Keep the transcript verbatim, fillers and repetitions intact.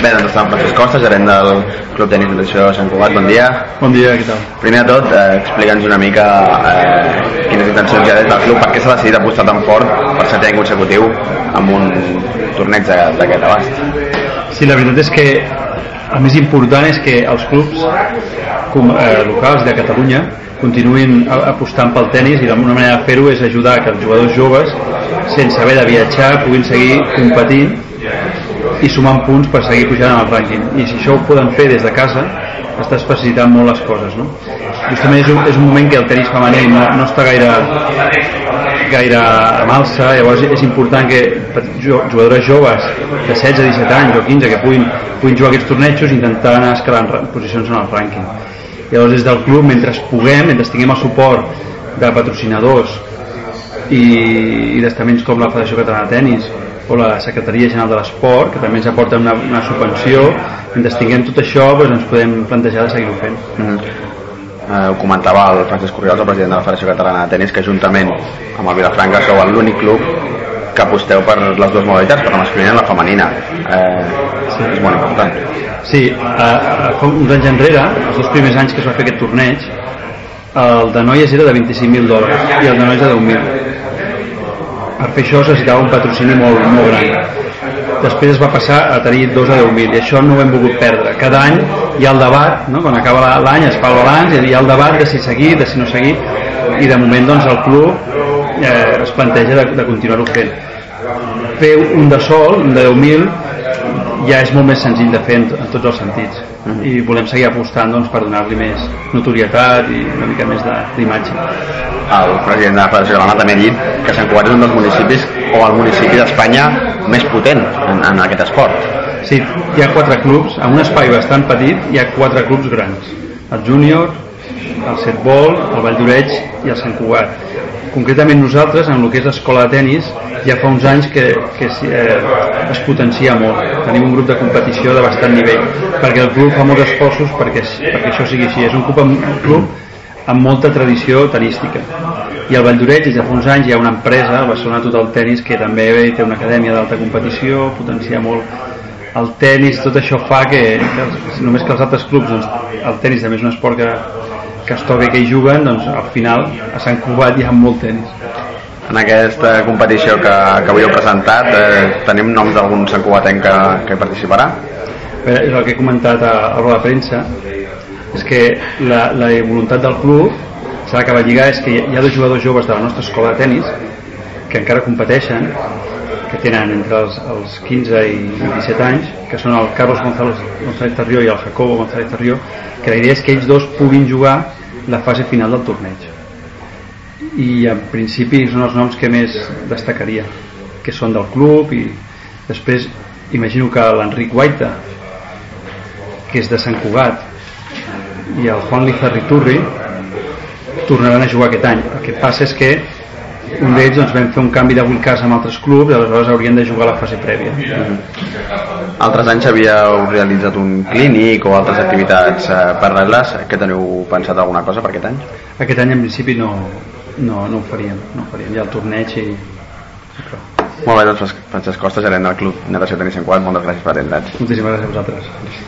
Bé, doncs estem amb Francesc Costa, gerent del Club Tenis Natació de Sant Cugat. Bon dia. Bon dia, què tal? Primer de tot, eh, explica'ns una mica eh, quines intencions hi ha des del club, per què s'ha decidit apostar tan fort per setè any consecutiu amb un torneig d'aquest abast. Sí, la veritat és que el més important és que els clubs com, eh, locals de Catalunya continuïn apostant pel tenis, i una manera de fer-ho és ajudar que els jugadors joves, sense haver de viatjar, puguin seguir competint i sumant punts per seguir pujant en el rànquing. I si això ho poden fer des de casa, estàs facilitant molt les coses, no? Justament és un, és un moment que el tenis femení no, no està gaire gaire en alça. Llavors és important que jugadores joves de setze a disset anys o quinze que puguin, puguin jugar aquests tornejos i intentar anar escalant posicions en el rànquing. Llavors des del club, mentre puguem, mentre tinguem el suport de patrocinadors i, i d'estaments com la Federació Catalana de Tenis o la Secretaria General de l'Esport, que també ens aporta una, una subvenció, mentre tinguem tot això doncs ens podem plantejar de seguir-ho fent. Mm-hmm. eh, ho comentava el Francesc Orriols, el president de la Federació Catalana de Tenis, que juntament amb el Vilafranca sou l'únic club que aposteu per les dues modalitats, per la masculina i la femenina. eh, sí. És molt important. Sí, eh, fa uns anys enrere, els dos primers anys que es va fer aquest torneig, el de noies era de vint-i-cinc mil dòlars i el de nois de deu mil. Per fer això necessitava un patrocini molt, molt gran. Després es va passar a tenir dos a deu mil, i això no ho hem volgut perdre. Cada any hi ha el debat, no? Quan acaba l'any es fa el balanç i hi ha el debat de si seguir, de si no seguir, i de moment doncs el club eh, es planteja de, de continuar-ho fent. Fer un de sol, un de deu mil, ja és molt més senzill de fer en, en tots els sentits, mm-hmm. i volem seguir apostant doncs, per donar-li més notorietat i una mica més d'imatge. El president de la Federació Catalana també ha dit que Sant Cugat és un dels municipis o el municipi d'Espanya més potent en, en aquest esport. Sí, hi ha quatre clubs, en un espai bastant petit hi ha quatre clubs grans: el Júnior, el Setbol, el Vall d'Oreig i el Sant Cugat. Concretament nosaltres, en el que és l'escola de tenis, ja fa uns anys que, que eh, es potencia molt. Tenim un grup de competició de bastant nivell, perquè el club fa molts esforços perquè, perquè això sigui així. És un club, un club amb molta tradició tenística. I al Vall d'Oreig, des de fa uns anys, hi ha una empresa, el Barcelona Total Tenis, que també té una acadèmia d'alta competició, potencia molt el tenis. Tot això fa que, que els, només que els altres clubs, doncs, el tenis també és un esport que, que està bé que hi juguen, doncs al final a Sant Cugat hi ha molt tenis. En aquesta competició que, que avui heu presentat, eh, tenim noms d'algun santcugatenc que, que hi participarà? Bé, és el que he comentat a, a la premsa, és que la, la voluntat del club s'ha d'acabar de lligar. És que hi ha dos jugadors joves de la nostra escola de tenis que encara competeixen, que tenen entre els, els quinze i disset anys, que són el Carlos González, González Tarrió i el Jacobo González Tarrió, que la idea és que ells dos puguin jugar la fase final del torneig, i en principi són els noms que més destacaria, que són del club. I després imagino que l'Enric Guaita, que és de Sant Cugat, i el Juan Lizarriturri tornaran a jugar aquest any. El que passa és que un d'ells doncs, vam fer un canvi de wildcards amb altres clubs, i aleshores haurien de jugar a la fase prèvia. Mm-hmm. Altres anys havíeu realitzat un clínic o altres activitats eh, paral·leles. Què teniu pensat alguna cosa per aquest any? Aquest any en principi no, no, no ho faríem, no ho faríem. Hi ha el torneig i... Però... Molt bé, doncs Francesc Costa, gerent del Club Natació Tenis Sant Cugat, moltes gràcies per atendre'ns. Moltíssimes gràcies a vosaltres.